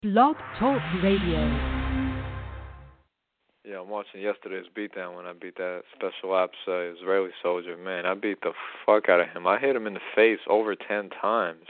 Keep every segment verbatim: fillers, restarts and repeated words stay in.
Blog Talk Radio. Yeah, I'm watching yesterday's beatdown when I beat that Special Ops uh, Israeli soldier. Man, I beat the fuck out of him. I hit him in the face over ten times.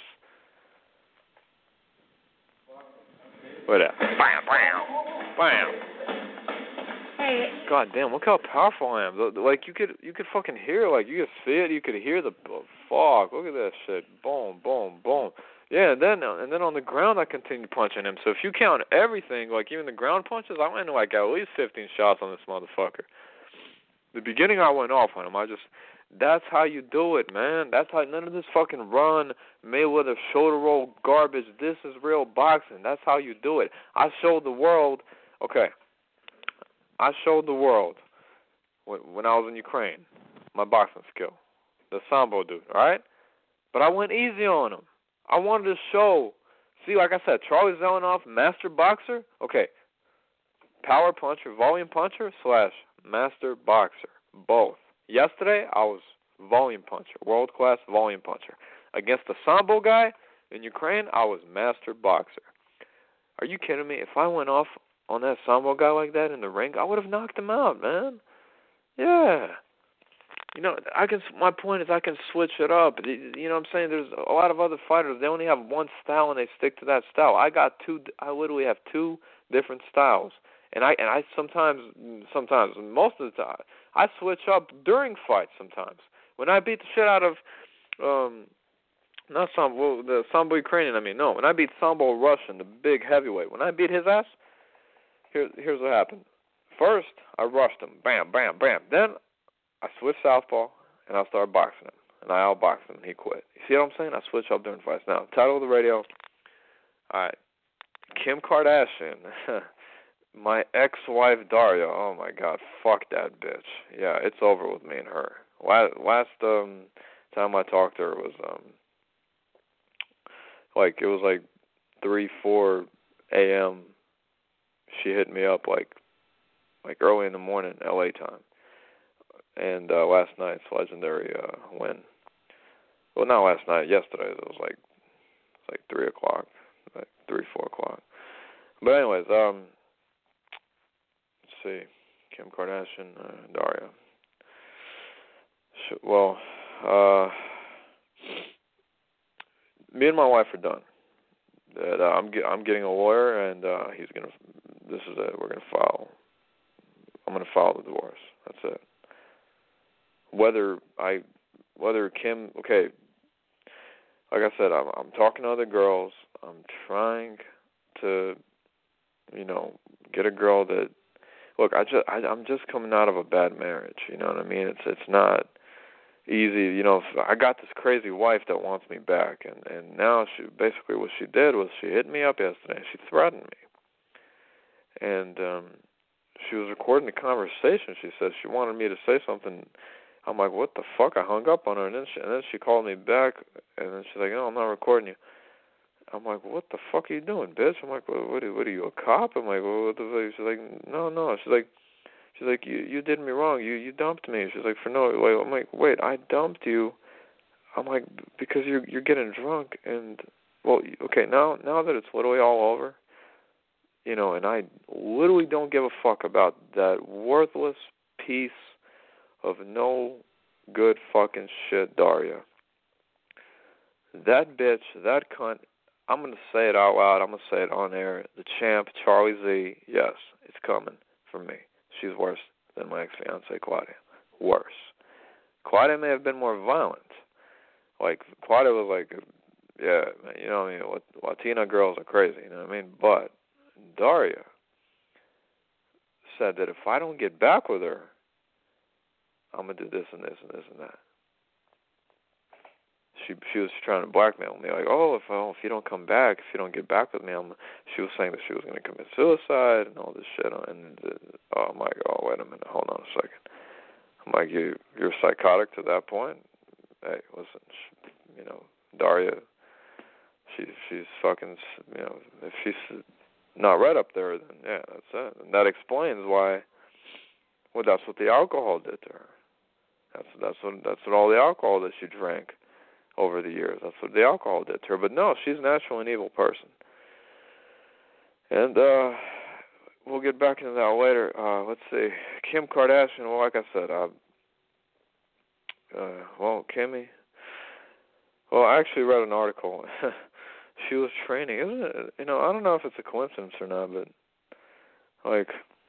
What up? Bam, bam, bam. Hey. God damn, look how powerful I am. Like, you could you could fucking hear, like, you could see it, you could hear the, oh, fuck, look at that shit. Boom, boom, boom. Yeah, and then and then on the ground I continued punching him. So if you count everything, like even the ground punches, I went into like at least fifteen shots on this motherfucker. The beginning I went off on him. I just, that's how you do it, man. That's how, none of this fucking run, Mayweather shoulder roll garbage. This is real boxing. That's how you do it. I showed the world, okay, I showed the world when, when I was in Ukraine, my boxing skill. The Sambo dude, all right? But I went easy on him. I wanted to show, see, like I said, Charlie Zelenoff, master boxer, okay, power puncher, volume puncher, slash master boxer, both. Yesterday, I was volume puncher, world-class volume puncher. Against the Sambo guy in Ukraine, I was master boxer. Are you kidding me? If I went off on that Sambo guy like that in the ring, I would have knocked him out, man. Yeah. You know, I can. My point is I can switch it up. You know what I'm saying? There's a lot of other fighters. They only have one style and they stick to that style. I got two. I literally have two different styles, and I and I sometimes, sometimes, most of the time, I switch up during fights. Sometimes when I beat the shit out of, um, not Sambo, the Sambo Ukrainian. I mean, no. When I beat Sambo Russian, the big heavyweight. When I beat his ass, here, here's what happened. First, I rushed him. Bam, bam, bam. Then I switched southpaw, and I started boxing him. And I outboxed him, and he quit. You see what I'm saying? I switch up during fights. Now, title of the radio. All right. Kim Kardashian. My ex-wife, Daria. Oh, my God. Fuck that bitch. Yeah, it's over with me and her. Last, last um, time I talked to her was, um, like, it was like three, four a.m. She hit me up, like, like early in the morning, L A time. And uh, last night's legendary uh, win. Well, not last night. Yesterday. It was like it was like three o'clock, like three, four o'clock. But anyways, um, let's see, Kim Kardashian, uh, Daria. Sh- well, uh, me and my wife are done. That uh, I'm ge- I'm getting a lawyer, and uh, he's gonna. This is it. We're gonna file. I'm gonna file the divorce. That's it. Whether I, whether Kim, okay, like I said, I'm, I'm talking to other girls. I'm trying to, you know, get a girl that, look, I just, I, I'm just coming out of a bad marriage. You know what I mean? It's, it's not easy. You know, I got this crazy wife that wants me back, and and now she basically what she did was she hit me up yesterday. She threatened me, and um, she was recording the conversation. She said she wanted me to say something. I'm like, what the fuck? I hung up on her, and then she, and then she called me back, and then she's like, no, I'm not recording you. I'm like, what the fuck are you doing, bitch? I'm like, what, what, are, what are you, a cop? I'm like, what the fuck? She's like, no, no. She's like, she's like, you, you did me wrong. You, you dumped me. She's like, for no, wait. I'm like, wait, I dumped you. I'm like, because you're, you're getting drunk, and well, okay, now, now that it's literally all over, you know, and I literally don't give a fuck about that worthless piece of no good fucking shit, Daria. That bitch, that cunt, I'm going to say it out loud, I'm going to say it on air, the champ, Charlie Z, yes, it's coming for me. She's worse than my ex-fiancée, Claudia. Worse. Claudia may have been more violent. Like, Claudia was like, yeah, you know what I mean, Latina girls are crazy, you know what I mean? But Daria said that if I don't get back with her, I'm going to do this and this and this and that. She she was trying to blackmail me, like, oh, if oh, if you don't come back, if you don't get back with me, I'm. She was saying that she was going to commit suicide and all this shit. And oh, I'm like, oh, wait a minute, hold on a second. I'm like, you you're psychotic to that point? Hey, listen, she, you know, Daria, she she's fucking, you know, if she's not right up there, then yeah, that's it. And that explains why. Well, that's what the alcohol did to her. That's that's what that's what all the alcohol that she drank over the years. That's what the alcohol did to her. But no, she's naturally an evil person. And uh, we'll get back into that later. Uh, let's see. Kim Kardashian, well, like I said, uh, uh, well, Kimmy, well, I actually read an article. She was training. Isn't it, you know, I don't know if it's a coincidence or not, but, like,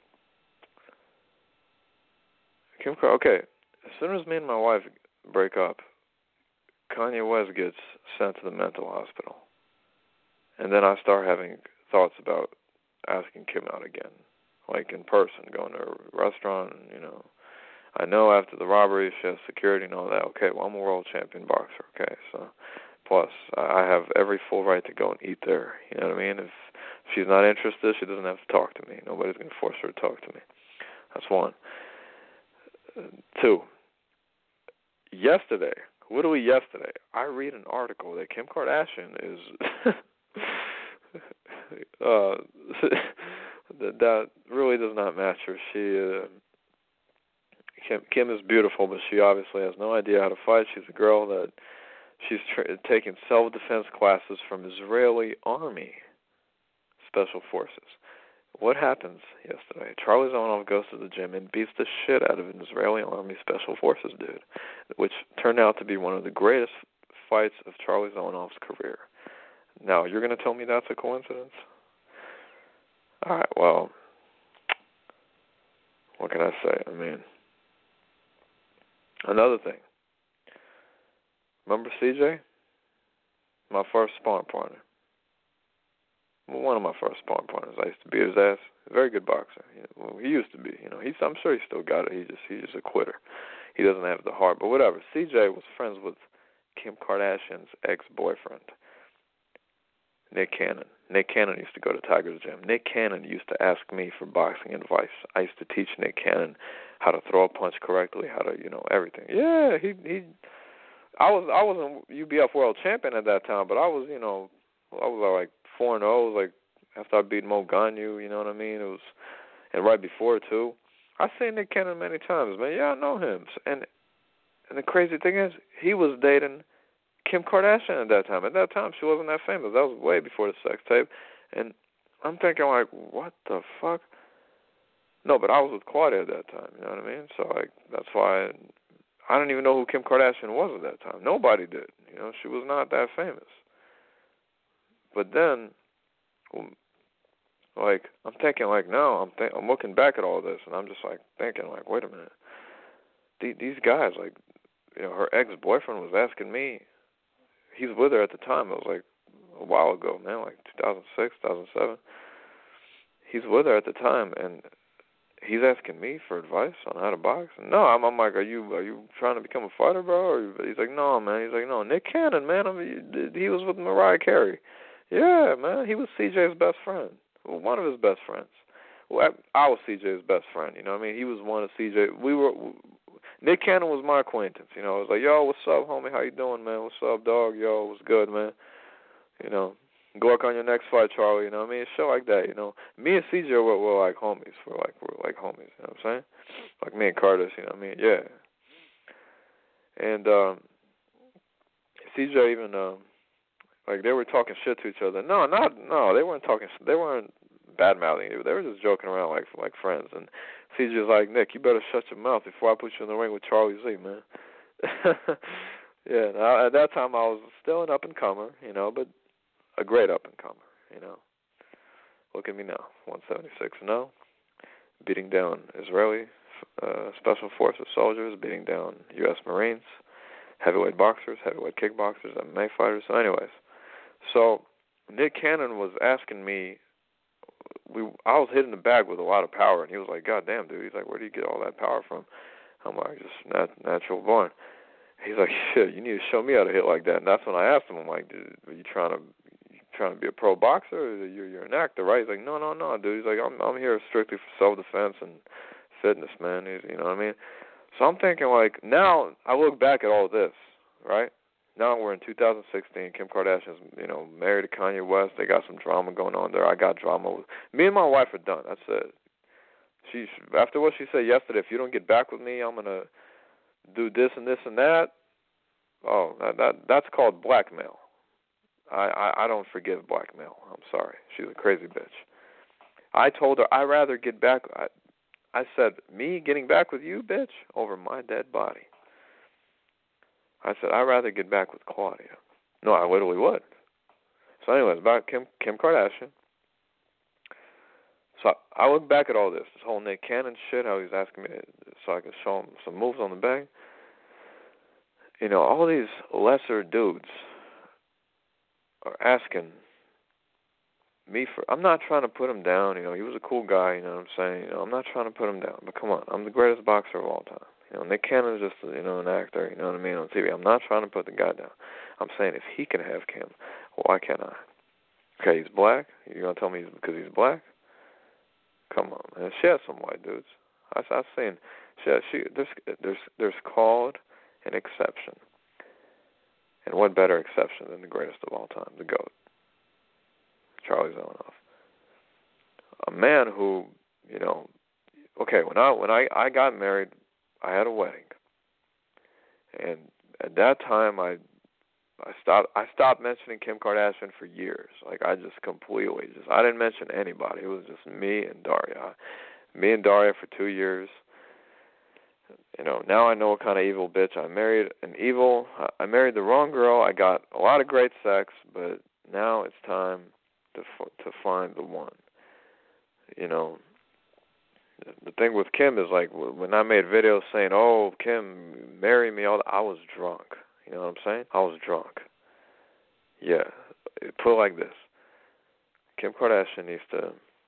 Kim Kardashian, okay, as soon as me and my wife break up, Kanye West gets sent to the mental hospital. And then I start having thoughts about asking Kim out again, like in person, going to a restaurant, and, you know. I know after the robbery she has security and all that. Okay, well, I'm a world champion boxer, okay, so plus I have every full right to go and eat there, you know what I mean? If she's not interested, she doesn't have to talk to me. Nobody's going to force her to talk to me. That's one. Uh, two, yesterday, literally yesterday, I read an article that Kim Kardashian is uh, that, that really does not match her. She uh, Kim, Kim is beautiful, but she obviously has no idea how to fight. She's a girl that she's tra- taking self-defense classes from Israeli Army Special Forces. What happens yesterday? Charlie Zolonoff goes to the gym and beats the shit out of an Israeli Army Special Forces dude, which turned out to be one of the greatest fights of Charlie Zolonoff's career. Now, you're going to tell me that's a coincidence? All right, well, what can I say? I mean, another thing. Remember C J? My first sparring partner. Well, one of my first sparring partners. I used to beat his ass. A very good boxer. You know, well, he used to be. You know, he's. I'm sure he still got it. He just he's just a quitter. He doesn't have the heart. But whatever. C J was friends with Kim Kardashian's ex-boyfriend, Nick Cannon. Nick Cannon used to go to Tiger's gym. Nick Cannon used to ask me for boxing advice. I used to teach Nick Cannon how to throw a punch correctly, how to, you know, everything. Yeah, he he. I was I wasn't U B F world champion at that time, but I was, you know, I was like four and zero, like after I beat Mo Ganyu, you know what I mean? It was, and right before too. I've seen Nick Cannon many times, man. Yeah, I know him. And and the crazy thing is, he was dating Kim Kardashian at that time. At that time, she wasn't that famous. That was way before the sex tape. And I'm thinking, like, what the fuck? No, but I was with Claudia at that time, you know what I mean? So, like, that's why I, I don't even know who Kim Kardashian was at that time. Nobody did. You know, she was not that famous. But then, like, I'm thinking, like, now, I'm th- I'm looking back at all this, and I'm just, like, thinking, like, wait a minute. The- these guys, like, you know, her ex-boyfriend was asking me, he was with her at the time. It was, like, a while ago, man, like two thousand six, two thousand seven. He's with her at the time, and he's asking me for advice on how to box. And no, I'm, I'm like, are you are you trying to become a fighter, bro? Or he's like, no, man. He's like, no, Nick Cannon, man. I mean, he was with Mariah Carey. Yeah, man. He was C J's best friend. Well, one of his best friends. Well, I, I was C J's best friend. You know what I mean? He was one of C J. We were. Nick Cannon was my acquaintance. You know, I was like, yo, what's up, homie? How you doing, man? What's up, dog? Yo, what's good, man? You know, good luck on your next fight, Charlie. You know what I mean? Shit like that, you know. Me and C J were, were like homies. We're like, we're like homies, you know what I'm saying? Like me and Curtis, you know what I mean? Yeah. And um, C J even, um, like, they were talking shit to each other. No, not, no, they weren't talking, they weren't bad-mouthing you. They were just joking around like like friends. And C J was like, Nick, you better shut your mouth before I put you in the ring with Charlie Z, man. Yeah, now, at that time I was still an up-and-comer, you know, but a great up-and-comer, you know. Look at me now, one seventy-six and oh, beating down Israeli uh, Special Forces soldiers, beating down U S Marines, heavyweight boxers, heavyweight kickboxers, M M A fighters. So anyways, so Nick Cannon was asking me, we I was hitting the bag with a lot of power, and he was like, God damn, dude. He's like, where do you get all that power from? I'm like, just nat- natural born. He's like, shit, you need to show me how to hit like that. And that's when I asked him, I'm like, dude, are you trying to you trying to be a pro boxer? Or you're, you're an actor, right? He's like, no, no, no, dude. He's like, I'm I'm here strictly for self-defense and fitness, man. He's, you know what I mean? So I'm thinking, like, now I look back at all this, right? Now we're in two thousand sixteen. Kim Kardashian's, you know, married to Kanye West. They got some drama going on there. I got drama. With, me and my wife are done. That's it. She, after what she said yesterday, if you don't get back with me, I'm going to do this and this and that. Oh, that, that that's called blackmail. I, I, I don't forgive blackmail. I'm sorry. She's a crazy bitch. I told her I'd rather get back. I, I said, me getting back with you, bitch, over my dead body. I said, I'd rather get back with Claudia. No, I literally would. So anyways, about Kim Kim Kardashian. So I look back at all this, this whole Nick Cannon shit, how he's asking me to, so I can show him some moves on the bag. You know, all these lesser dudes are asking me for, I'm not trying to put him down, you know, he was a cool guy, you know what I'm saying, you know, I'm not trying to put him down, but come on, I'm the greatest boxer of all time. You know, Nick Cannon is just, you know, an actor, you know what I mean, on T V. I'm not trying to put the guy down. I'm saying if he can have Kim, why can't I? Okay, he's black? You're going to tell me he's because he's black? Come on, man. She has some white dudes. I, I've seen, she, has, she there's, there's, there's called an exception. And what better exception than the greatest of all time, the GOAT, Charlie Zelenoff. A man who, you know, okay, when I when I, I got married, I had a wedding. And at that time, I I stopped I stopped mentioning Kim Kardashian for years. Like, I just completely, just I didn't mention anybody. It was just me and Daria. Me and Daria for two years. You know, now I know what kind of evil bitch I married. An evil, I married the wrong girl. I got a lot of great sex, but now it's time to to find the one. You know, the thing with Kim is, like, when I made videos saying, "Oh, Kim, marry me," all I was drunk. You know what I'm saying? I was drunk. Yeah, put it like this: Kim Kardashian needs to,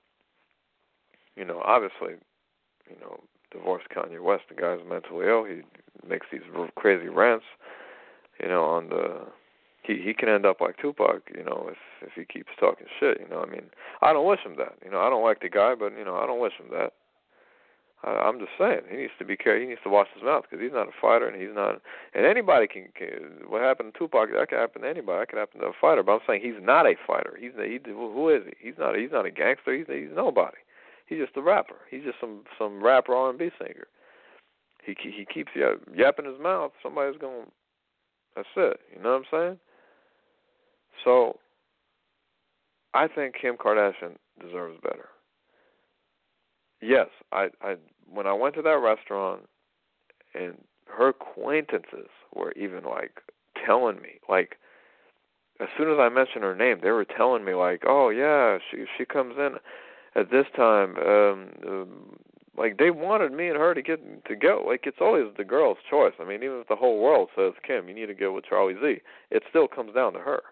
you know, obviously, you know, divorce Kanye West. The guy's mentally ill. He makes these crazy rants, you know, on the, he he can end up like Tupac, you know, if if he keeps talking shit, you know. I mean, I don't wish him that. You know, I don't like the guy, but, you know, I don't wish him that. I, I'm just saying, he needs to be careful. He needs to watch his mouth, because he's not a fighter, and he's not, and anybody can, can, what happened to Tupac, that can happen to anybody. That can happen to a fighter, but I'm saying he's not a fighter. He's, he, who is he? He's not, he's not a gangster. He's, he's nobody. He's just a rapper. He's just some some rapper R and B singer. He he keeps yapping his mouth. Somebody's going, that's it. You know what I'm saying? So, I think Kim Kardashian deserves better. Yes, I, I when I went to that restaurant, and her acquaintances were even, like, telling me, like, as soon as I mentioned her name, they were telling me, like, oh, yeah, she she comes in at this time, um, um, like, they wanted me and her to get to go. Like, it's always the girl's choice. I mean, even if the whole world says, Kim, you need to go with Charlie Z, it still comes down to her.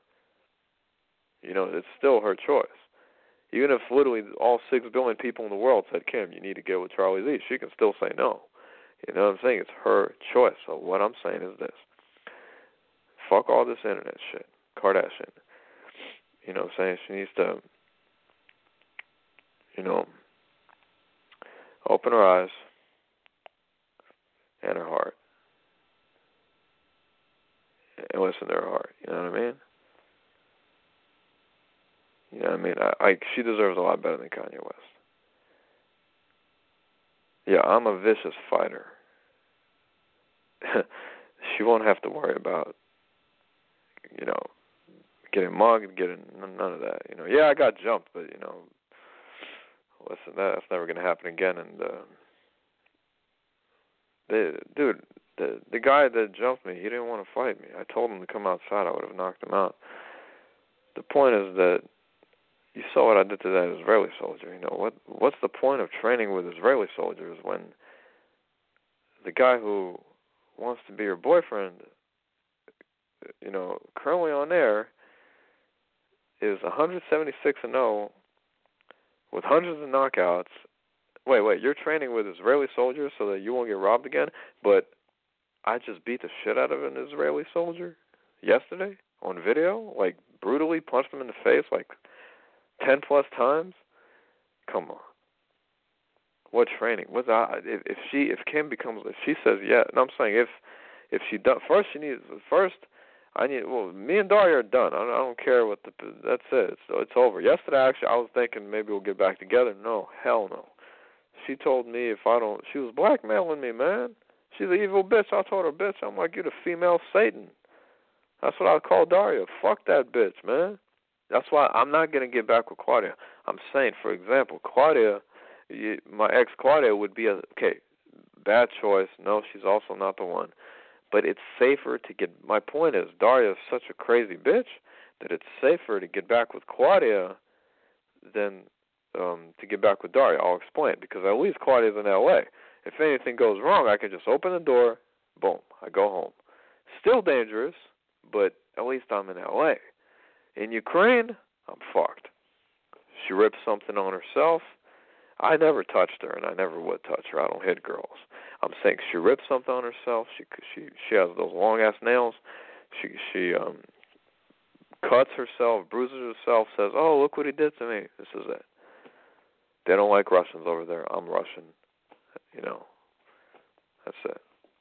You know, it's still her choice. Even if literally all six billion people in the world said, Kim, you need to go with Charlie Z, she can still say no. You know what I'm saying? It's her choice. So what I'm saying is this. Fuck all this internet shit. Kardashian. You know what I'm saying? She needs to, you know, open her eyes and her heart and listen to her heart. You know what I mean? You know what I mean? I, I, she deserves a lot better than Kanye West. Yeah, I'm a vicious fighter. She won't have to worry about, you know, getting mugged, getting none of that. You know, yeah, I got jumped, but, you know, listen, that's never going to happen again. And uh, the dude, the the guy that jumped me, he didn't want to fight me. I told him to come outside. I would have knocked him out. The point is that you saw what I did to that Israeli soldier. You know, what what's the point of training with Israeli soldiers when the guy who wants to be your boyfriend, you know, currently on air, is one seventy-six and oh with hundreds of knockouts. Wait, wait, you're training with Israeli soldiers so that you won't get robbed again, but I just beat the shit out of an Israeli soldier yesterday on video, like brutally punched him in the face like ten plus times? Come on. What training? What's I, if, if she, if Kim becomes, if she says yeah, and I'm saying if, if she does, first she needs, first I need, well, me and Daria are done. I don't, I don't care what the, that's it. It's, it's over. Yesterday, actually, I was thinking maybe we'll get back together. No, hell no. She told me if I don't, she was blackmailing me, man. She's an evil bitch. I told her, bitch, I'm like, you're the female Satan. That's what I call Daria. Fuck that bitch, man. That's why I'm not going to get back with Claudia. I'm saying, for example, Claudia, you, my ex Claudia would be a, okay, bad choice. No, she's also not the one. But it's safer to get, my point is, Daria is such a crazy bitch that it's safer to get back with Claudia than um, to get back with Daria. I'll explain, because at least Claudia's in L A. If anything goes wrong, I can just open the door, boom, I go home. Still dangerous, but at least I'm in L A. In Ukraine, I'm fucked. She ripped something on herself. I never touched her, and I never would touch her. I don't hit girls. I'm saying she ripped something on herself. She she she has those long ass nails. She she um cuts herself, bruises herself. Says, "Oh, look what he did to me." This is it. They don't like Russians over there. I'm Russian. You know. That's it.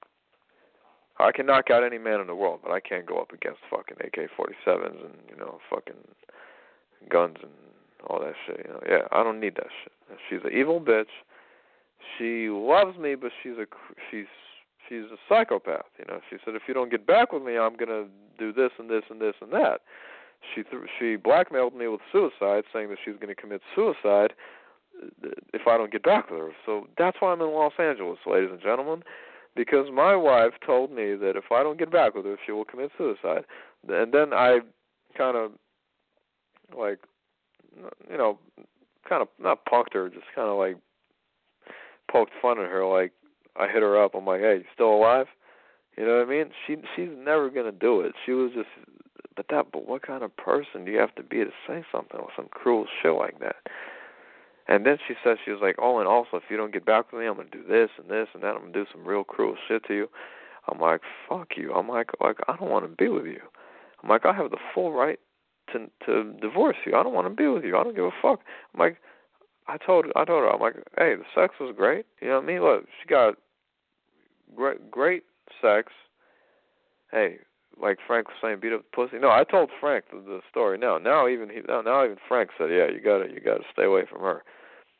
I can knock out any man in the world, but I can't go up against fucking A K forty-sevens and, you know, fucking guns and all that shit. You know, yeah, I don't need that shit. She's an evil bitch. She loves me, but she's a she's she's a psychopath. You know, she said, if you don't get back with me, I'm gonna do this and this and this and that. She th- she blackmailed me with suicide, saying that she's gonna commit suicide if I don't get back with her. So that's why I'm in Los Angeles, ladies and gentlemen. Because my wife told me that if I don't get back with her, she will commit suicide. And then I kind of, like, you know, kind of, not punked her, just kind of, like, poked fun at her. Like, I hit her up. I'm like, hey, you still alive? You know what I mean? She She's never going to do it. She was just, but that, but what kind of person do you have to be to say something with some cruel shit like that? And then she said, she was like, oh, and also, if you don't get back with me, I'm going to do this and this and that. I'm going to do some real cruel shit to you. I'm like, fuck you. I'm like, like I don't want to be with you. I'm like, I have the full right to to divorce you. I don't want to be with you. I don't give a fuck. I'm like, I told I told her, I'm like, hey, the sex was great. You know what I mean? Look, she got great, great sex. Hey, like Frank was saying, beat up the pussy. No, I told Frank the, the story. Now, now even he, now, now even Frank said, yeah, you gotta, you gotta stay away from her.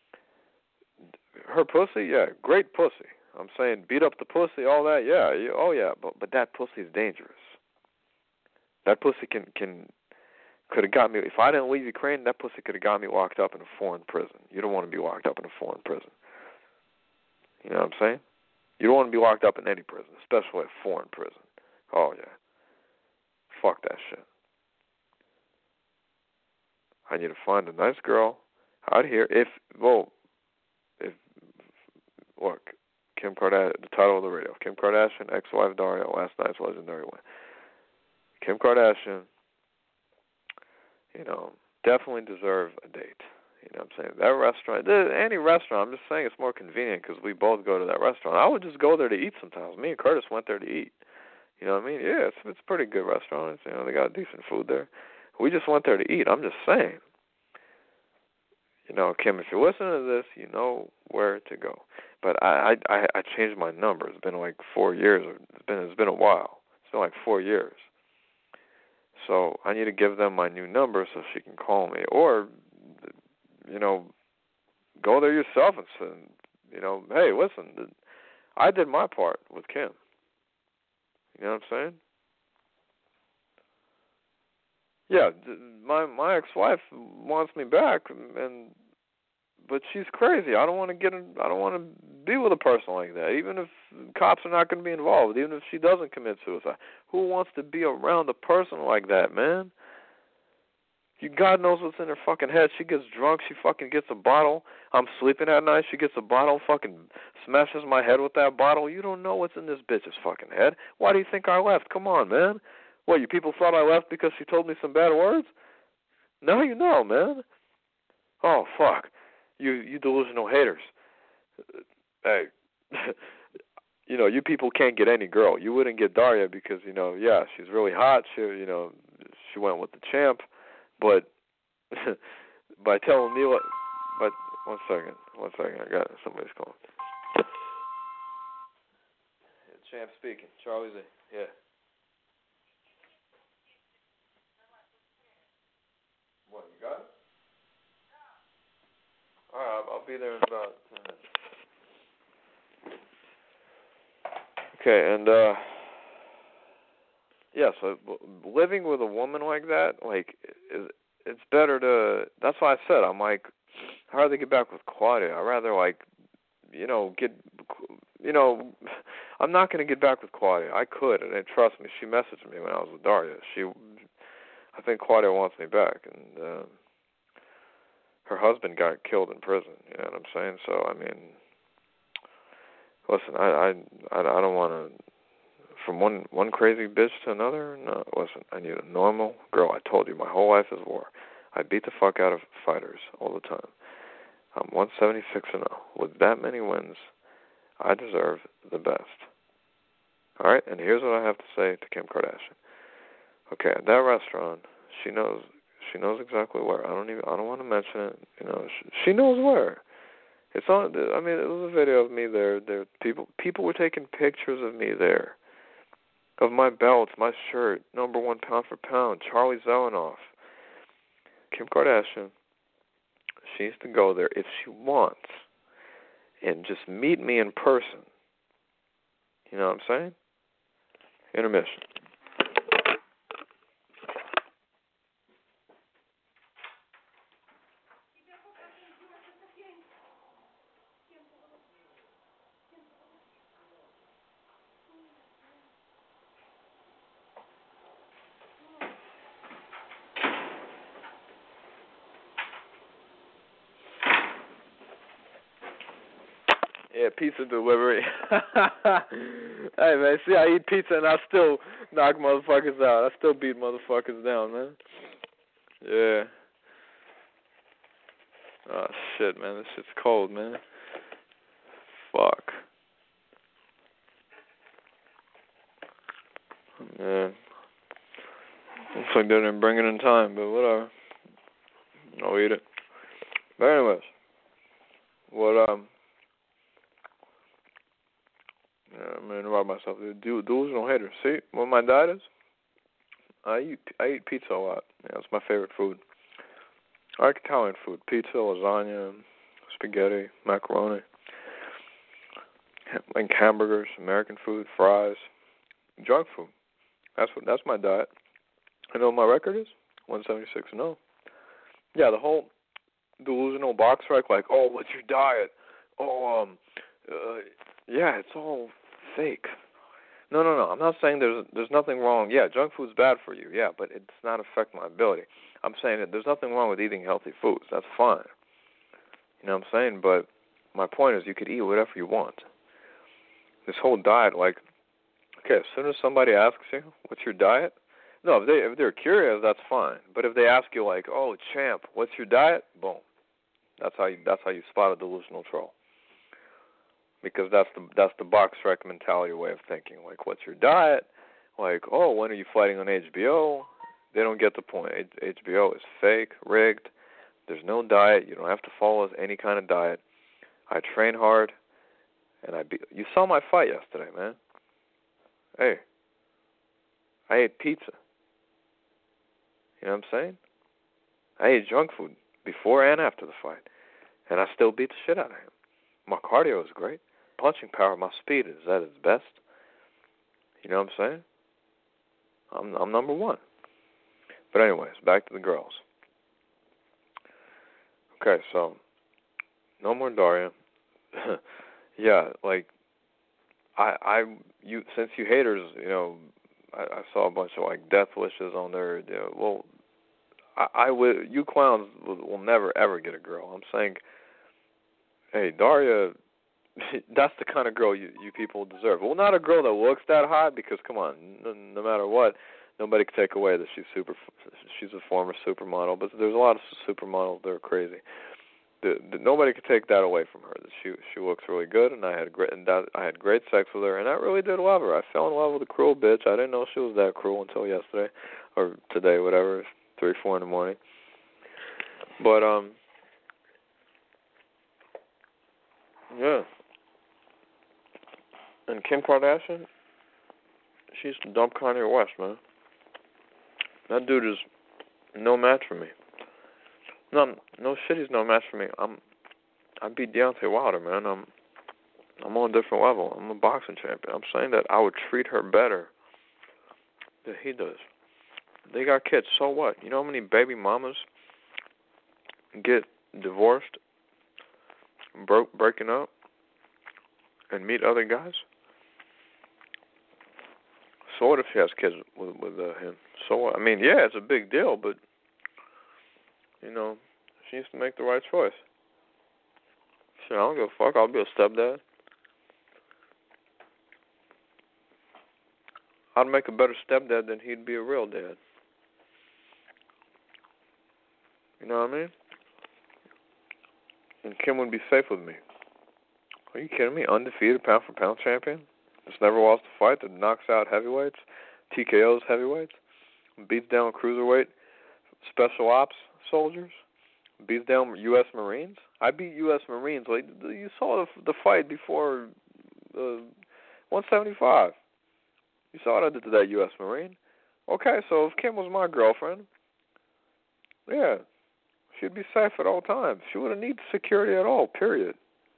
Her pussy, yeah, great pussy. I'm saying, beat up the pussy, all that, yeah, you, oh yeah, but but that pussy is dangerous. That pussy can can could have got me. If I didn't leave Ukraine, that pussy could have got me locked up in a foreign prison. You don't want to be locked up in a foreign prison. You know what I'm saying? You don't want to be locked up in any prison, especially a foreign prison. Oh yeah. Fuck that shit. I need to find a nice girl out here. If, well, if, look, Kim Kardashian, the title of the radio, Kim Kardashian, ex-wife Daria, last night's legendary win. Kim Kardashian, you know, definitely deserve a date. You know what I'm saying? That restaurant, any restaurant, I'm just saying it's more convenient because we both go to that restaurant. I would just go there to eat sometimes. Me and Curtis went there to eat. You know what I mean? Yeah, it's it's a pretty good restaurant. It's, you know, they got decent food there. We just went there to eat. I'm just saying. You know, Kim, if you're listening to this, you know where to go. But I I I changed my number. It's been like four years. It's been it's been a while. It's been like four years. So I need to give them my new number so she can call me, or, you know, go there yourself and say, you know, hey, listen, I did my part with Kim. You know what I'm saying? Yeah, my my ex-wife wants me back, and but she's crazy. I don't want to get in, I don't want to be with a person like that. Even if cops are not going to be involved, even if she doesn't commit suicide, who wants to be around a person like that, man? You God knows what's in her fucking head. She gets drunk. She fucking gets a bottle. I'm sleeping at night. She gets a bottle, fucking smashes my head with that bottle. You don't know what's in this bitch's fucking head. Why do you think I left? Come on, man. What, you people thought I left because she told me some bad words? Now you know, man. Oh, fuck. You you delusional haters. Hey, you know, you people can't get any girl. You wouldn't get Daria because, you know, yeah, she's really hot. She, you know, she went with the champ. But by telling me what, but one second, one second, I got it. Somebody's calling. Yeah, champ speaking. Charlie Z. Yeah. What, you got it? All right, I'll be there in about ten minutes. Okay, and uh, yeah, so living with a woman like that, like, is, it's better to. That's why I said I'm like, I'd rather get back with Claudia. I'd rather like, you know, get, you know, I'm not gonna get back with Claudia. I could, and trust me, she messaged me when I was with Daria. She, I think Claudia wants me back, and uh, her husband got killed in prison. You know what I'm saying? So I mean, listen, I I I don't want to. From one one crazy bitch to another, no, listen, I need a normal girl. I told you, my whole life is war. I beat the fuck out of fighters all the time. I'm one seventy-six and oh. With that many wins, I deserve the best. All right, and here's what I have to say to Kim Kardashian. Okay, at that restaurant, she knows she knows exactly where. I don't even I don't want to mention it. You know, she, she knows where. It's on. I mean, it was a video of me there. There, people people were taking pictures of me there. Of my belts, my shirt, number one pound for pound, Charlie Zelenoff. Kim Kardashian, she needs to go there if she wants and just meet me in person. You know what I'm saying? Intermission. Yeah, pizza delivery. Hey, man, see, I eat pizza and I still knock motherfuckers out. I still beat motherfuckers down, man. Yeah. Oh, shit, man. This shit's cold, man. Fuck. Man. Looks like they didn't bring it in time, but whatever. I'll eat it. But anyways, what, um... Yeah, I'm gonna interrupt myself. Du- delusional hater. See what my diet is? I eat I eat pizza a lot. Yeah, it's my favorite food. I like Italian food: pizza, lasagna, spaghetti, macaroni, like hamburgers, American food, fries, junk food. That's what that's my diet. I know what my record is one seventy-six and oh. Yeah, the whole delusional box wreck. Like, oh, what's your diet? Oh, um, uh, yeah, it's all fake. No, no, no. I'm not saying there's there's nothing wrong. Yeah, junk food's bad for you. Yeah, but it does not affect my ability. I'm saying that there's nothing wrong with eating healthy foods. That's fine. You know what I'm saying? But my point is, you could eat whatever you want. This whole diet, like, okay, as soon as somebody asks you, what's your diet? No, if they if they're curious, that's fine. But if they ask you, like, oh, champ, what's your diet? Boom. That's how you that's how you spot a delusional troll. Because that's the that's the box wreck mentality way of thinking. Like, what's your diet? Like, oh, when are you fighting on H B O? They don't get the point. H B O is fake, rigged. There's no diet. You don't have to follow any kind of diet. I train hard, and I be. You saw my fight yesterday, man. Hey, I ate pizza. You know what I'm saying? I ate junk food before and after the fight, and I still beat the shit out of him. My cardio is great. Punching power, my speed is at its best. You know what I'm saying? I'm I'm number one. But anyways, back to the girls. Okay, so no more Daria. Yeah, like I I you since you haters, you know, I, I saw a bunch of like death wishes on there. You know, well, I, I would you clowns will, will never ever get a girl. I'm saying, hey, Daria. That's the kind of girl you, you people deserve. Well, not a girl that looks that hot, because come on, no, no matter what, nobody can take away that she's super. She's a former supermodel, but there's a lot of supermodels that are crazy. The, the, nobody can take that away from her. She she looks really good, and I had great and that, I had great sex with her, and I really did love her. I fell in love with a cruel bitch. I didn't know she was that cruel until yesterday, or today, whatever, three, four in the morning. But um, yeah. And Kim Kardashian, she's the dumb Kanye West, man. That dude is no match for me. No, no shit, he's no match for me. I'm, I beat Deontay Wilder, man. I'm, I'm on a different level. I'm a boxing champion. I'm saying that I would treat her better than he does. They got kids, so what? You know how many baby mamas get divorced, broke, breaking up, and meet other guys? So what if she has kids with with uh, him? So what? I mean, yeah, it's a big deal, but you know, she needs to make the right choice. Shit, I don't give a fuck. I'll be a stepdad. I'd make a better stepdad than he'd be a real dad. You know what I mean? And Kim would be safe with me. Are you kidding me? Undefeated pound for pound champion? Just never lost a fight, that knocks out heavyweights, T K Os heavyweights, beats down cruiserweight special ops soldiers, beats down U S Marines. I beat U S Marines. Like, you saw the, the fight before uh, one seventy-five. You saw what I did to that U S Marine. Okay, so if Kim was my girlfriend, yeah, she'd be safe at all times. She wouldn't need security at all, period.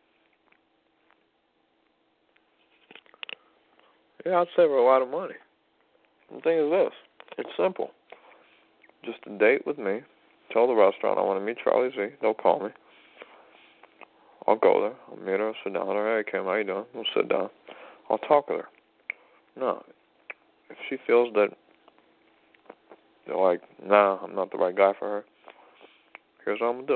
Yeah, I'd save her a lot of money. The thing is this, it's simple. Just a date with me. Tell the restaurant I want to meet Charlie Z. They'll call me. I'll go there. I'll meet her, sit down with her. Hey, Kim, how you doing? We'll sit down. I'll talk with her. No. If she feels that they're like, nah, I'm not the right guy for her, here's what I'm going to do.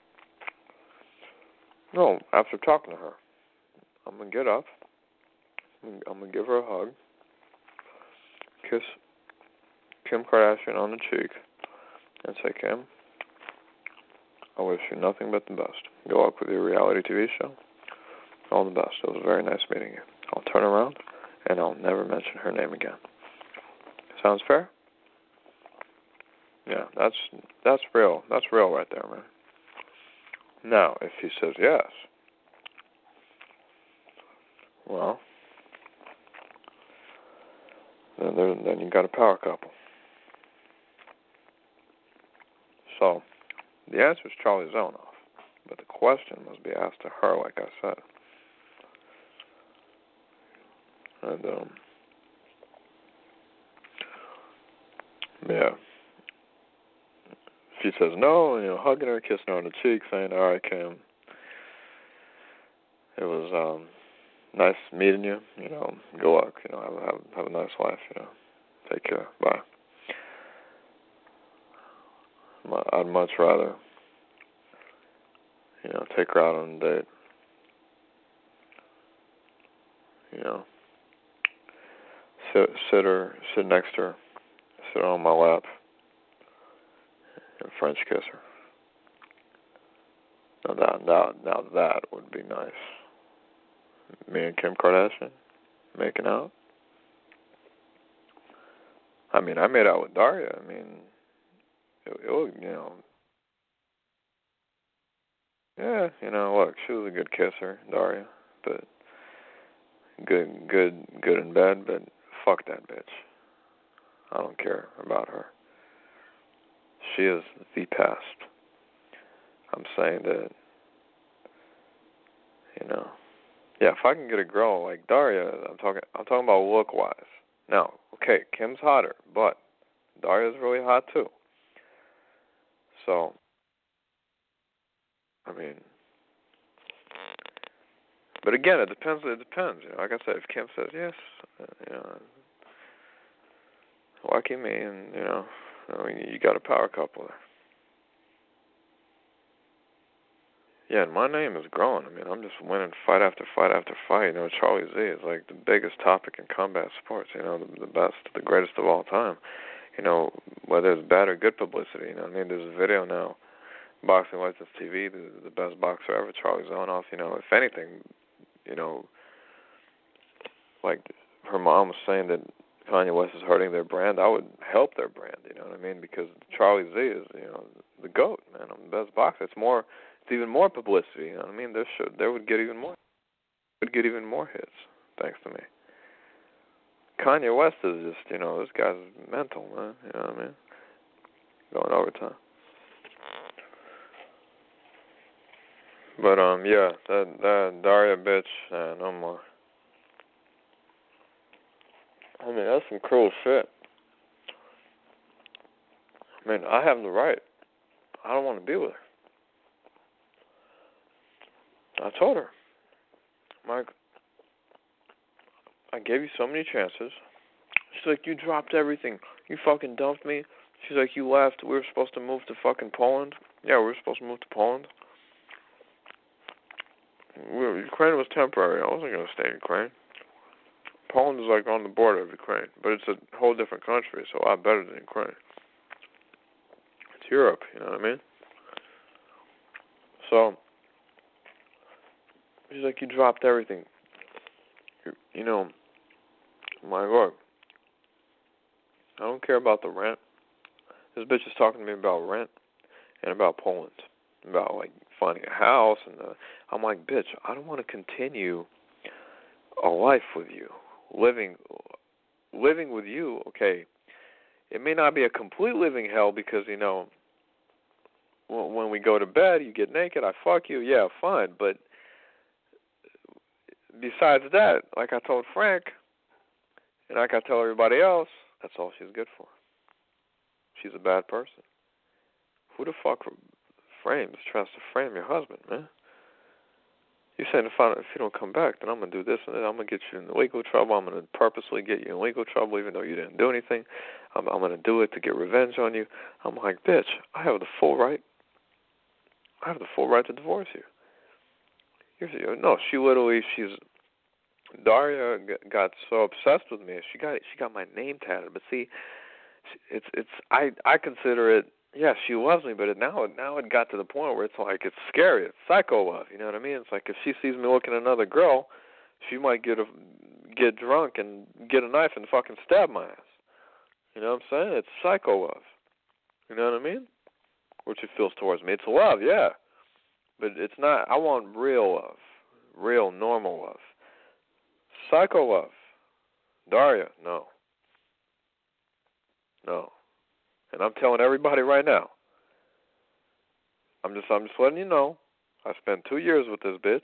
No, after talking to her, I'm going to get up. I'm going to give her a hug. Kiss Kim Kardashian on the cheek. And say, Kim, I wish you nothing but the best. Good luck with your reality T V show. All the best. It was very nice meeting you. I'll turn around, and I'll never mention her name again. Sounds fair? Yeah, that's that's real. That's real right there, man. Now, if he says yes, well, then there, then you got a power couple. So, the answer is Charlie Zonoff, but the question must be asked to her, like I said. And, um, yeah. She says no, you know, hugging her, kissing her on the cheek, saying, all right, Kim, it was um, nice meeting you, you know, good luck, you know, have, have, have a nice life, you know, take care, bye. I'd much rather, you know, take her out on a date. You know, sit, sit her, sit next to her, sit on my lap, and French kiss her. Now that, now, now that would be nice. Me and Kim Kardashian making out. I mean, I made out with Daria. I mean, it, it was, you know. Yeah, you know, look, she was a good kisser, Daria, but good, good, good in bed, but fuck that bitch. I don't care about her. She is the past. I'm saying that, you know, yeah, if I can get a girl like Daria, I'm talking, I'm talking about look-wise. Now, okay, Kim's hotter, but Daria's really hot too. So, I mean, but again, it depends. It depends. You know, like I said, if Kim says yes, uh, you know, lucky me, and you know, I mean, you got a power couple there. Yeah, and my name is growing. I mean, I'm just winning fight after fight after fight. You know, Charlie Z is like the biggest topic in combat sports. You know, the, the best, the greatest of all time. You know, whether it's bad or good publicity. You know, I mean, there's a video now. Boxing License T V, the, the best boxer ever, Charlie Zonoff. You know, if anything, you know, like her mom was saying that Kanye West is hurting their brand, I would help their brand. You know what I mean? Because Charlie Z is, you know, the GOAT, man. I'm the best boxer. It's more, it's even more publicity. You know what I mean? There should, there would get even more, would get even more hits thanks to me. Kanye West is just, you know, this guy's mental, man. You know what I mean? Going overtime. But, um, yeah, that, that Daria bitch, uh, no more. I mean, that's some cruel shit. I mean, I have the right. I don't want to be with her. I told her, Mike, I gave you so many chances. She's like, you dropped everything. You fucking dumped me. She's like, you left. We were supposed to move to fucking Poland. Yeah, we were supposed to move to Poland. We were, Ukraine was temporary. I wasn't going to stay in Ukraine. Poland is like on the border of Ukraine, but it's a whole different country. It's a lot better than Ukraine. It's Europe, you know what I mean? So, she's like, you dropped everything. You, you know, my Lord, I don't care about the rent. This bitch is talking to me about rent and about Poland, about like finding a house, and uh, I'm like, bitch, I don't want to continue a life with you, living, living with you. Okay, it may not be a complete living hell because you know, when we go to bed, you get naked, I fuck you, yeah, fine, but besides that, like I told Frank, and like I tell everybody else, that's all she's good for. She's a bad person. Who the fuck frames, tries to frame your husband, man? You saying if, I, if you don't come back, then I'm going to do this and that. I'm going to get you in legal trouble. I'm going to purposely get you in legal trouble even though you didn't do anything. I'm, I'm going to do it to get revenge on you. I'm like, bitch, I have the full right. I have the full right to divorce you. You're, no, she literally, she's, Daria got so obsessed with me. She got she got my name tatted. But see, it's it's I I consider it. Yeah, she loves me, but it, now now it got to the point where it's like it's scary. It's psycho love. You know what I mean? It's like if she sees me looking at another girl, she might get a get drunk and get a knife and fucking stab my ass. You know what I'm saying? It's psycho love. You know what I mean? Which it feels towards me. It's love, yeah, but it's not. I want real love, real normal love. Psycho love. Daria, no. No. And I'm telling everybody right now. I'm just I'm just letting you know. I spent two years with this bitch.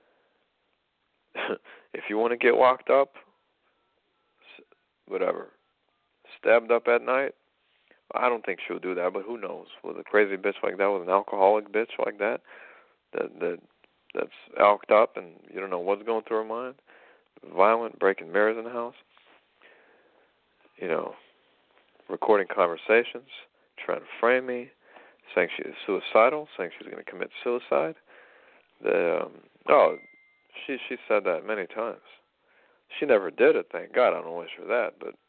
If you want to get locked up, whatever. Stabbed up at night, I don't think she'll do that, but who knows? With a crazy bitch like that, with an alcoholic bitch like that, that that that's alked up and you don't know what's going through her mind. Violent, breaking mirrors in the house, you know, recording conversations, trying to frame me, saying she is suicidal, saying she's going to commit suicide. The um, oh, she she said that many times. She never did it, thank God. I don't wish her that, but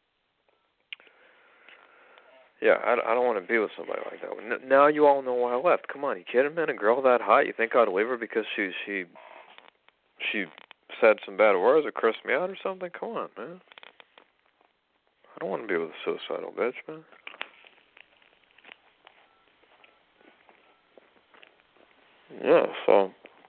yeah, I, I don't want to be with somebody like that. Now you all know why I left. Come on, you kidding, man? A girl that hot, you think I'd leave her because she she she said some bad words or cursed me out or something? Come on, man. I don't want to be with a suicidal bitch, man. Yeah, so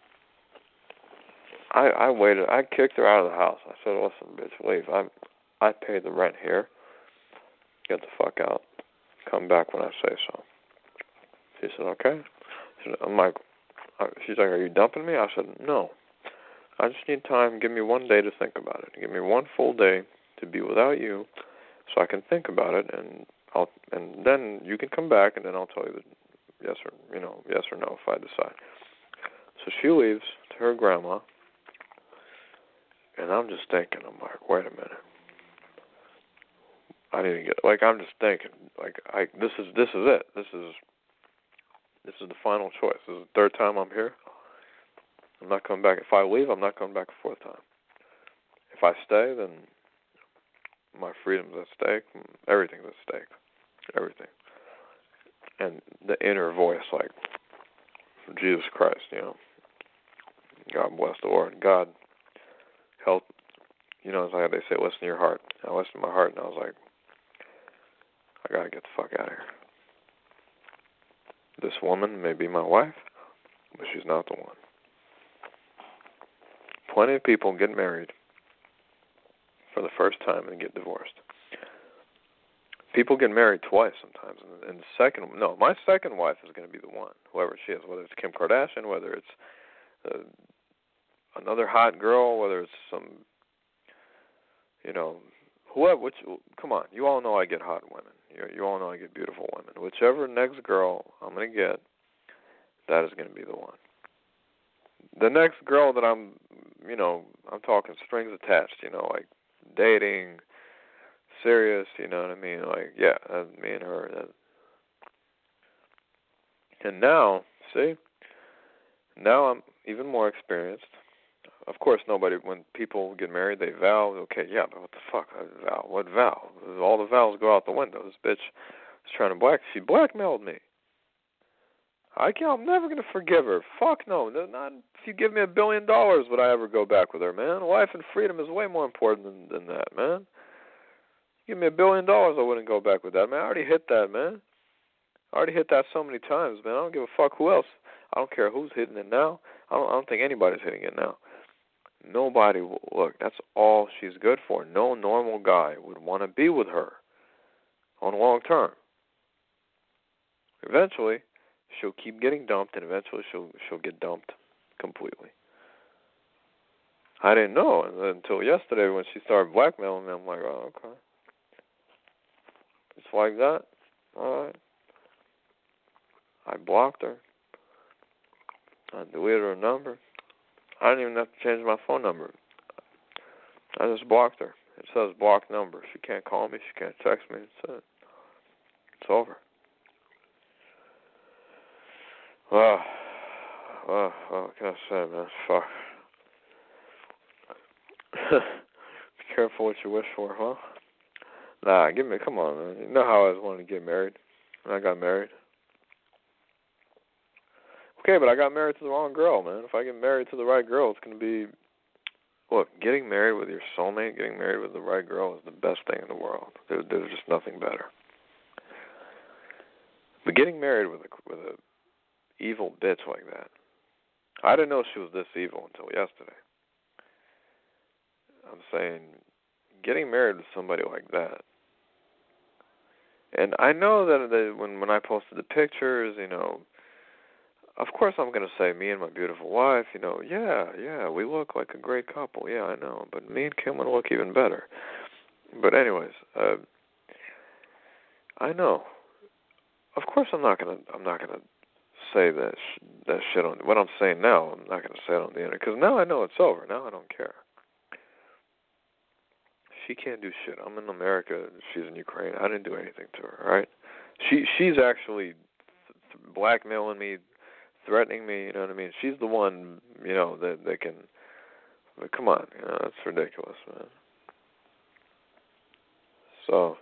I I waited. I kicked her out of the house. I said, listen, bitch, leave. I I paid the rent here. Get the fuck out. Come back when I say so. She said, okay. She said, I'm like, she's like, are you dumping me? I said, no. I just need time. Give me one day to think about it. Give me one full day to be without you, so I can think about it, and I'll and then you can come back, and then I'll tell you that yes or you know yes or no if I decide. So she leaves to her grandma, and I'm just thinking, I'm like, wait a minute. I need to get like I'm just thinking like I this is this is it. This is this is the final choice. This is the third time I'm here. I'm not coming back. If I leave, I'm not coming back a fourth time. If I stay, then my freedom's at stake. Everything's at stake. Everything. And the inner voice, like, Jesus Christ, you know. God bless the Lord. God help. You know, it's like they say, listen to your heart. I listened to my heart, and I was like, I gotta get the fuck out of here. This woman may be my wife, but she's not the one. Plenty of people get married for the first time and get divorced. People get married twice sometimes. And, and the second, no, my second wife is going to be the one, whoever she is, whether it's Kim Kardashian, whether it's uh, another hot girl, whether it's some, you know, whoever. Which, come on, you all know I get hot women. You, you all know I get beautiful women. Whichever next girl I'm going to get, that is going to be the one. the next girl that I'm, you know, I'm talking strings attached, you know, like dating, serious, you know what I mean? Like, yeah, that's me and her. That. And now, see, now I'm even more experienced. Of course, nobody, when people get married, they vow. Okay, yeah, but what the fuck? I vow. What vow? All the vows go out the window. This bitch is trying to black. She blackmailed me. I can't, I'm never going to forgive her. Fuck no. Not if you give me a billion dollars would I ever go back with her, man. Life and freedom is way more important than, than that, man. Give me a billion dollars, I wouldn't go back with that, man. I already hit that, man. I already hit that so many times, man. I don't give a fuck who else. I don't care who's hitting it now. I don't, I don't think anybody's hitting it now. Nobody, look, that's all she's good for. No normal guy would want to be with her on long term. Eventually, she'll keep getting dumped, and eventually she'll she'll get dumped completely. I didn't know until yesterday when she started blackmailing me. I'm like, oh, okay. It's like that? All right. I blocked her. I deleted her number. I didn't even have to change my phone number. I just blocked her. It says blocked number. She can't call me. She can't text me. It's it. It's over. Oh, oh, oh, what can I say, man? Fuck. Be careful what you wish for, huh? Nah, give me, come on, man. You know how I always wanted to get married. And I got married. Okay, but I got married to the wrong girl, man. If I get married to the right girl, it's going to be... Look, getting married with your soulmate, getting married with the right girl is the best thing in the world. There, there's just nothing better. But getting married with a, with a evil bitch like that, I didn't know she was this evil until yesterday. I'm saying, getting married with somebody like that, and I know that, that when, when I posted the pictures, you know, of course I'm going to say me and my beautiful wife, you know, yeah, yeah, we look like a great couple, yeah, I know, but me and Kim would look even better. But anyways, uh, I know. Of course I'm not going to, I'm not going to say that, sh- that shit on, what I'm saying now, I'm not going to say it on the internet, because now I know it's over, now I don't care. She can't do shit. I'm in America, she's in Ukraine, I didn't do anything to her, right? She, she's actually th- blackmailing me, threatening me, you know what I mean? She's the one, you know, that, that can, but come on, you know, that's ridiculous, man. So,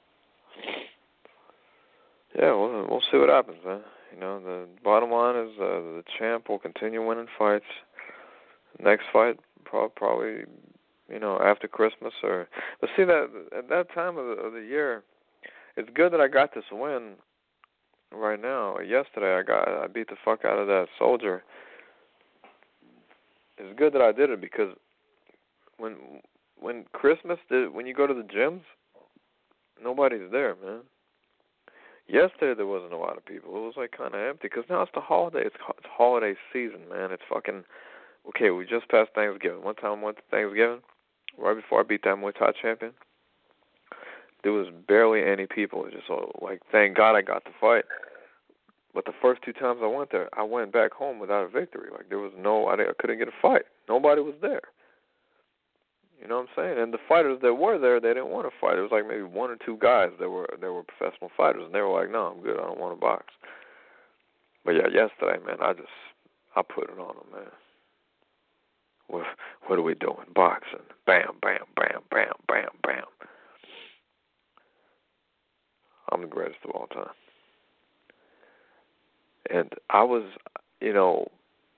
yeah, we'll, we'll see what happens, man. You know, the bottom line is uh, the champ will continue winning fights. Next fight, pro- probably, you know, after Christmas or, but see, that at that time of the, of the year, it's good that I got this win right now. Yesterday, I got I beat the fuck out of that soldier. It's good that I did it because when when Christmas, when you go to the gyms, nobody's there, man. Yesterday there wasn't a lot of people. It was like kind of empty because now it's the holiday. It's, it's holiday season, man. It's fucking okay. We just passed Thanksgiving. One time I went to Thanksgiving, right before I beat that Muay Thai champion. There was barely any people. It was just like, thank God I got the fight. But the first two times I went there, I went back home without a victory. Like there was no, I, I couldn't get a fight. Nobody was there. You know what I'm saying? And the fighters that were there, they didn't want to fight. It was like maybe one or two guys that were that were professional fighters, and they were like, "No, I'm good. I don't want to box." But yeah, yesterday, man, I just I put it on them, man. What what are we doing? Boxing. Bam, bam, bam, bam, bam, bam. I'm the greatest of all time. And I was, you know,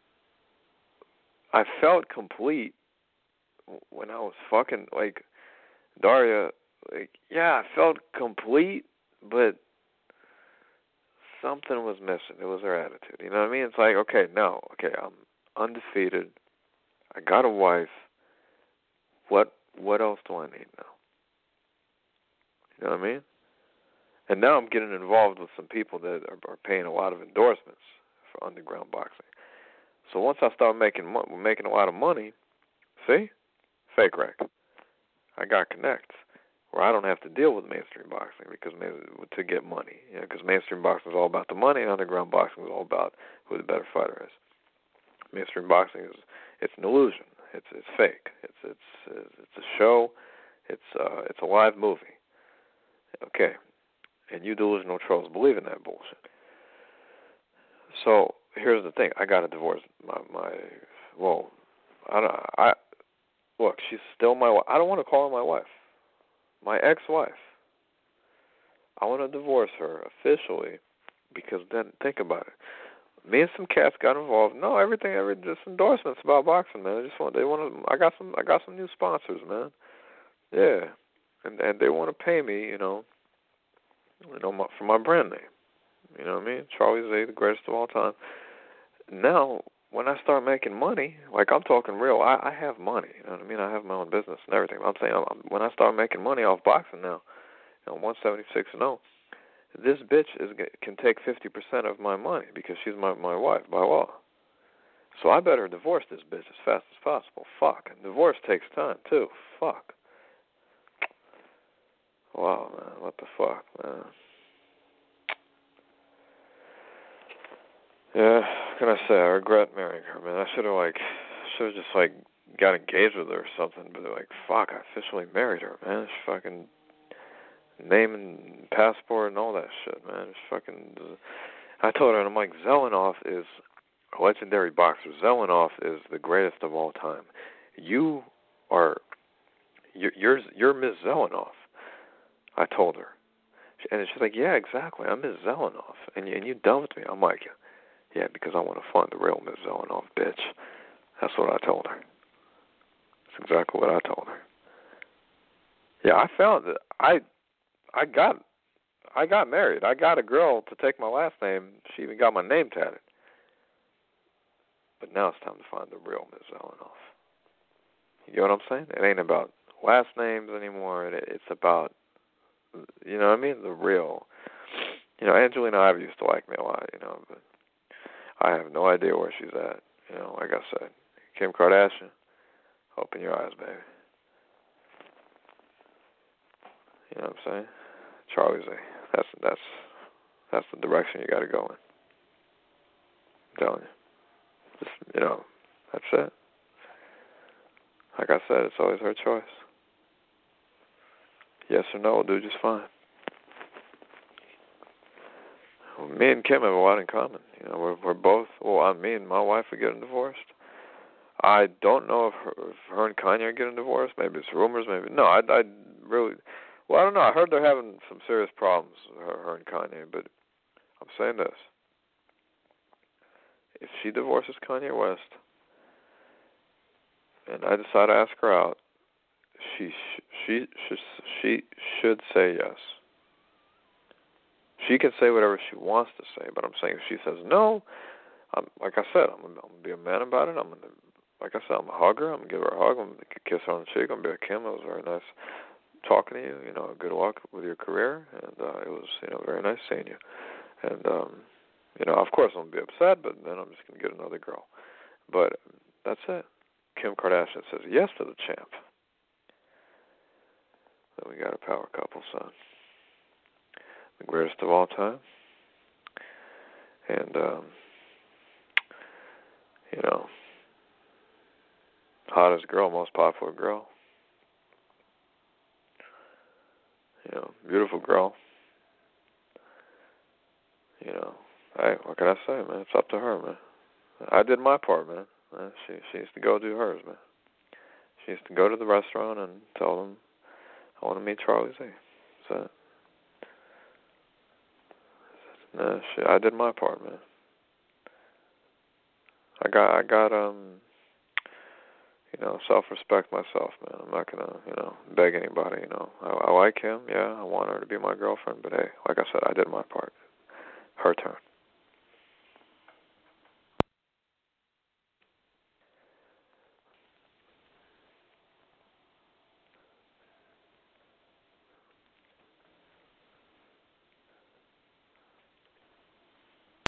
I felt complete when I was fucking, like, Daria, like, yeah, I felt complete, but something was missing. It was her attitude. You know what I mean? It's like, okay, no, okay, I'm undefeated. I got a wife. What what else do I need now? You know what I mean? And now I'm getting involved with some people that are, are paying a lot of endorsements for underground boxing. So once I start making mo- making a lot of money, see? Fake rec. I got connects where I don't have to deal with mainstream boxing because to get money. You know, because mainstream boxing is all about the money, and underground boxing is all about who the better fighter is. Mainstream boxing is it's an illusion. It's it's fake. It's it's it's a show. It's uh it's a live movie. Okay, and you delusional trolls believe in that bullshit. So here's the thing: I got a divorce. My my well, I don't. I look. She's still my wife. I don't want to call her my wife. My ex-wife. I want to divorce her officially because then think about it. Me and some cats got involved. No, everything, every just endorsements about boxing, man. I just want they want to. I got some. I got some new sponsors, man. Yeah, and and they want to pay me, you know, you know, my, for my brand name. You know what I mean? Charlie Zay, the greatest of all time. Now, when I start making money, like I'm talking real, I, I have money. You know what I mean? I have my own business and everything. I'm saying I'm, when I start making money off boxing now, you know, one seventy-six and oh. This bitch is can take fifty percent of my money because she's my my wife by law. So I better divorce this bitch as fast as possible. Fuck. And divorce takes time, too. Fuck. Wow, man. What the fuck, man? Yeah, what can I say? I regret marrying her, man. I should have, like, should have just, like, got engaged with her or something. But, like, fuck, I officially married her, man. It's fucking... name and passport and all that shit, man. It's fucking... I told her, and I'm like, Zelenoff is a legendary boxer. Zelenoff is the greatest of all time. You are... You're, you're, you're Miz Zelenoff. I told her. And she's like, yeah, exactly. I'm Miz Zelenoff. And you, and you dumped me. I'm like, yeah, because I want to find the real Miz Zelenoff, bitch. That's what I told her. That's exactly what I told her. Yeah, I found that... I... I got I got married. I got a girl to take my last name. She even got my name tatted. But now it's time to find the real Miz Zelenoff. You know what I'm saying? It ain't about last names anymore. It, it's about, you know what I mean? The real. You know, Angelina Ivy used to like me a lot, you know, but I have no idea where she's at. You know, like I said, Kim Kardashian, open your eyes, baby. You know what I'm saying? Charlie Zay. That's that's that's the direction you got to go in. I'm telling you. Just, you know, that's it. Like I said, it's always her choice. Yes or no will do just fine. Well, me and Kim have a lot in common. You know, we're we're both. Well, I mean, my wife are getting divorced. I don't know if her, if her and Kanye are getting divorced. Maybe it's rumors. Maybe no. I I really. Well, I don't know. I heard they're having some serious problems, her, her and Kanye, but I'm saying this. If she divorces Kanye West and I decide to ask her out, she sh- she sh- she should say yes. She can say whatever she wants to say, but I'm saying if she says no, I'm, like I said, I'm, I'm going to be a man about it. I'm going to, like I said, I'm going to hug her. I'm going to give her a hug. I'm going to kiss her on the cheek. I'm going to be like, Kim, it was very nice talking to you, you know, good luck with your career, and uh, it was, you know, very nice seeing you. And, um, you know, of course I'm going to be upset, but then I'm just going to get another girl. But that's it. Kim Kardashian says yes to the champ. Then we got a power couple, son. The greatest of all time. And, um, you know, hottest girl, most popular girl. You know, beautiful girl. You know, hey, what can I say, man? It's up to her, man. I did my part, man. Uh, she she needs to go do hers, man. She needs to go to the restaurant and tell them, I want to meet Charlie Zay. So, no, she, I did my part, man. I got I got um. You know, self-respect myself, man. I'm not going to, you know, beg anybody, you know. I, I like him, yeah. I want her to be my girlfriend, but hey, like I said, I did my part. Her turn.